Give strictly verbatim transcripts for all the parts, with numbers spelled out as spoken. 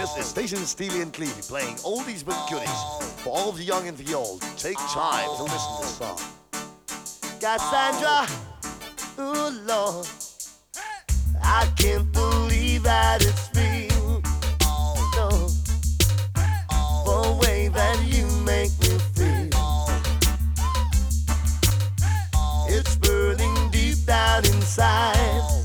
This is Station Steely and Clevie playing oldies but goodies for all the young and the old. Take time to listen to this song. Cassandra, oh Lord, I can't believe that it's real. No, the way that you make me feel, it's burning deep down inside.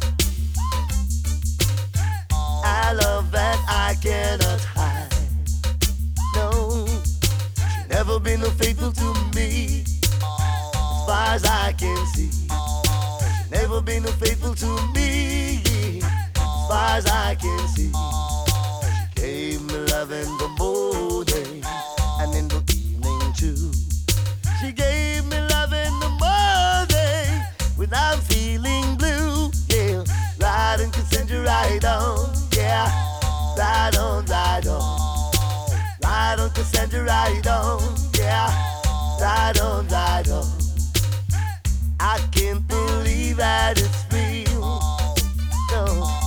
I love that I cannot hide. No, she's never been faithful to me, as far as I can see. She's never been faithful to me, as far as I can see. She gave me love in the morning and in the evening too. She gave me love in the morning when I'm feeling blue. Yeah, ride and Cassandra, ride on. Yeah, ride on, ride on. Ride on, Cassandra, ride on. Yeah, ride on, ride on. I can't believe that it's real. No,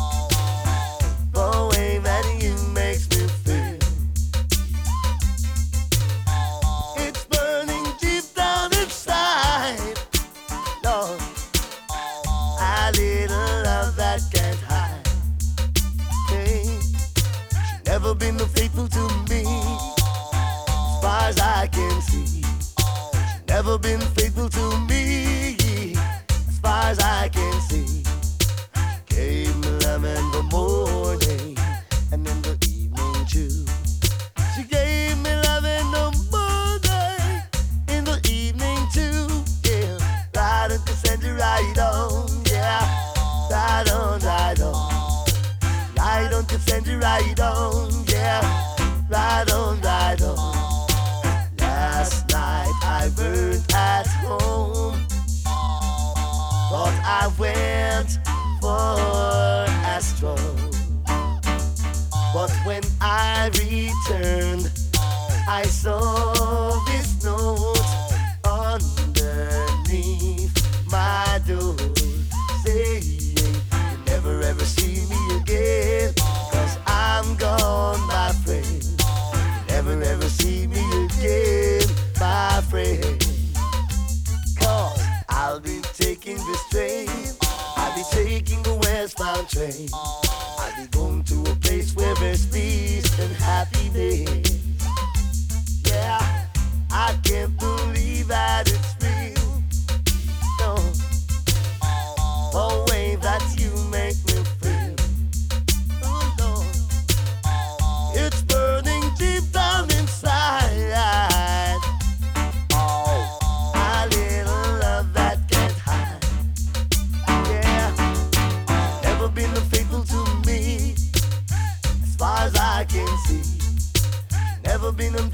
the way that you makes me feel, it's burning deep down inside. Lord, a little love that can't hide. She's never been faithful to me, as far as I can see. She's never been faithful to me, as far as I can see. She gave me love in the morning and in the evening too. She gave me love in the morning, in the evening too. Yeah, ride on, Cassandra, ride on. Yeah, ride on, ride on. Ride on, Cassandra, ride on. Yeah, ride on, ride on. Last night I burned at home, thought I went for a stroll, but when I returned, I saw this note underneath my door, saying, "You never ever see me again, 'cause I'm gone, my friend. You never ever see me again, my friend. 'Cause I'll be taking this train, I'll be taking the westbound train. I'll be going to a place where there's peace and happiness. Yeah, I can't believe that it's real. No, the way that you make me feel, oh Lord, it's burning deep down inside. Oh, a little love that can't hide. Yeah, never been faithful to me, as far as I can see. Never been